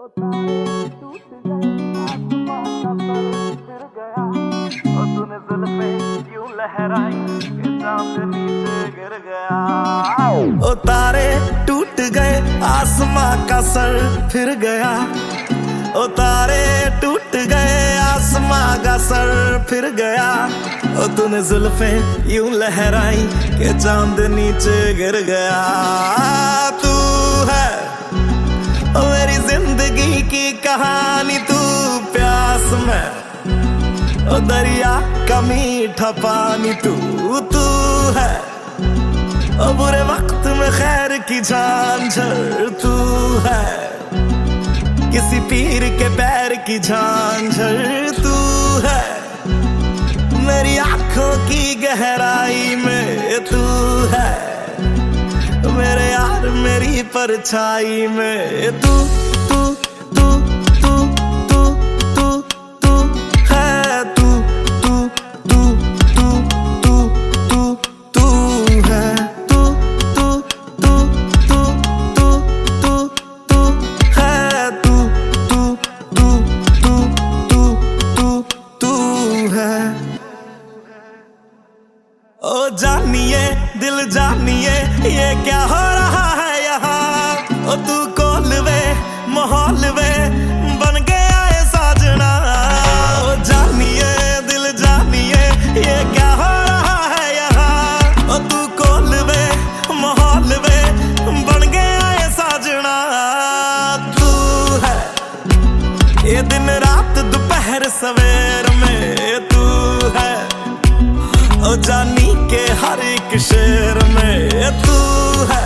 तारे टूट गए, आसमां का पर फिर गया। और तूने जुल्फें यूं लहराई कि चांद नीचे गिर गया। ओ तारे टूट गए, आसमां का सर फिर गया। ओ तारे टूट गए, आसमां का सर फिर गया। ओ तूने जुल्फें यूं लहराई कि चांद नीचे गिर गया। तू है ओ मेरी जिंदगी की कहानी, तू प्यास में ओ दरिया का मीठा पानी। तू है ओ बुरे वक्त में खैर की झांझर। तू है किसी पीर के पैर की झांझर। तू है मेरी आंखों की गहराई में। तू है मेरे यार मेरी परछाई में। तू तू तू तू तू तू तू है। तू तू तू तू तू तू तू है। तू तू तू तू तू तू तू है। तू तू तू तू तू तू तू है। ओ जानिए दिल जानिए ये क्या हो रहा है यहाँ। ओ तू कोलवे माहौल वे बन गया है साजना। ओ जानिए दिल जानिए ये क्या हो रहा है यहाँ। ओ तू कोलवे माहौल वे बन गया है साजना। तू है ये दिन रात दोपहर सवेर में। तू है ओ जानी के हर एक शेर में। तू है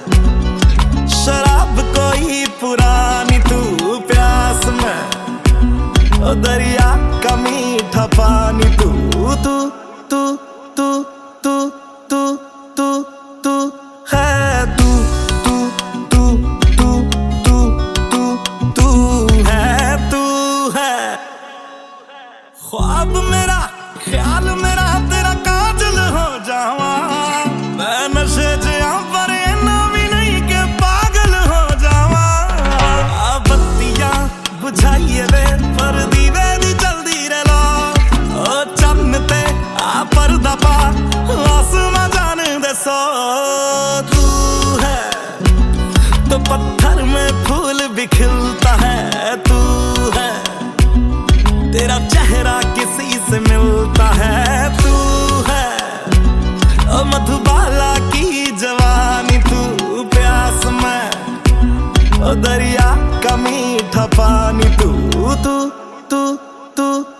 शराब कोई पुरानी, तू प्यास में ओ दरिया का मीठा पानी। तू तू तू तू तू तू तू तू है। तू तू तू तू तू तू तू है। तू है ख्वाब मेरा ख्याल मेरा तेरा काजल हो जावा। मैं नशे जिया पर इन्ना भी नहीं के पागल हो जावा। आ बत्तियां बुझाइए वे पर दीवे दी जल्दी रे लो। ओ चन्नते आ पर्दा पा आसमां जान दे सो। तू है तो पत्थर में फूल भी खिलता है। तू है तेरा चेहरा किसी से मिलता है। तू है ओ मधुबाला की जवानी। तू प्यास में ओ दरिया का मीठा पानी। तू तू तू तू